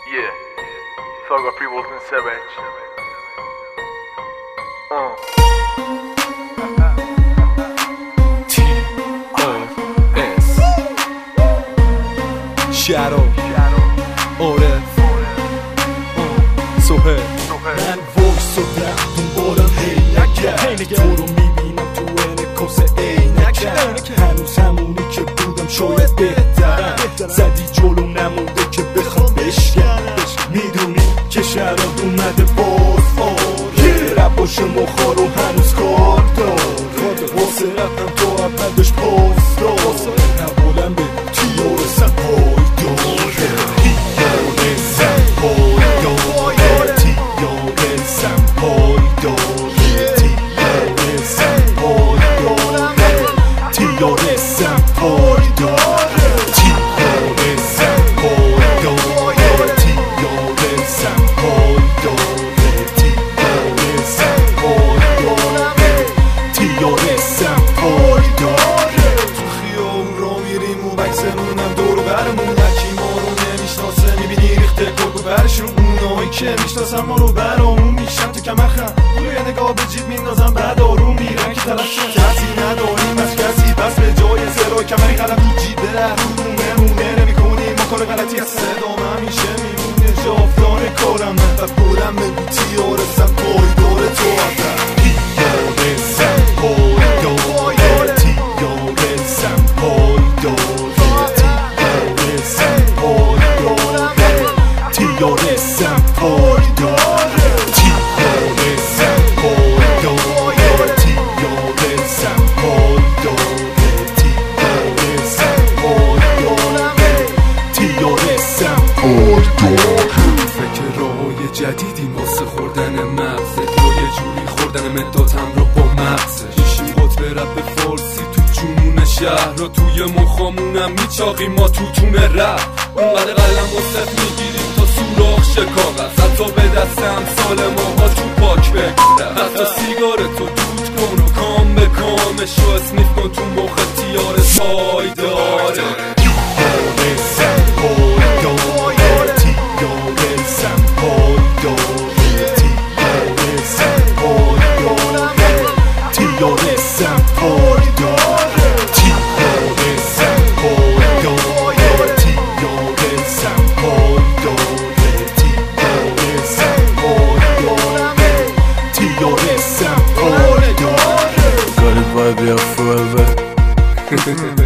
Yeah, Thugger Free Wolfman Savage. T.O.S. Shadow آره سوهر من وایس و در دنبالم هی تو رو میبینم تو انکاس عینکم هنوز همونی که بودم شاید بهترم زدی جلو نمونده که بخوام بشکم میدونی که شراب اومده باز رباش مخار و هنوز کار دار واسه رفتم تو اولش پاس دار نبولم به تیارسم پای داره تیارسم پای داره تیارسم پای داره تیارسم پای داره تیارسم پای داره تیارسم پای داره تیارسم پای داره تیارسم پای داره تیارسم پای داره تو خیابون را میریم و بگذرونم دور و برمون یکی ما رو نمیشناسه میبینی ریخته گرگ و برشون اونایی که میشناسن ما رو برامون میشن تو کمرخم اونو یه نگاه به جیب میندازم بعد آروم میرن که طرف شن کسی نداریم از کسی بس به جای زرا کمری قلم تو جیب مونه نمی کنیم ما کار غلطی از صدام همیشه میمونه جاودان کارم و بولم بگو تیارسم پای داره تو آدم تیارسم پای داره تیارسم پای داره تیارسم پای داره تیارسم پای داره تیارسم پای داره تیارسم پای داره تیارسم پای داره تیارسم پای داره فکر راه‌های جدیدی واسه خوردن مغزه یا یه جوری خوردن مدادم رو با مغزه میشیم قطب رپ فارسی تو جنون شهر را توی مخامونم میچاقیم ما تو تونه رپ اونقدر قلم و صف میگیریم تا سوراخ شه کاغذ حتی به دست امثال ماها تو پاک بگیرم حتی سیگارتو دود کن و کام به کامشو اسمیف کن تو مخ تیار پای داره تیارسم پای داره تیارسم پای داره تیارسم پای داره تیارسم پای داره تیارسم پای داره تیارسم پای داره تیارسم پای داره تیارسم پای داره Got it vibe, yeah, forever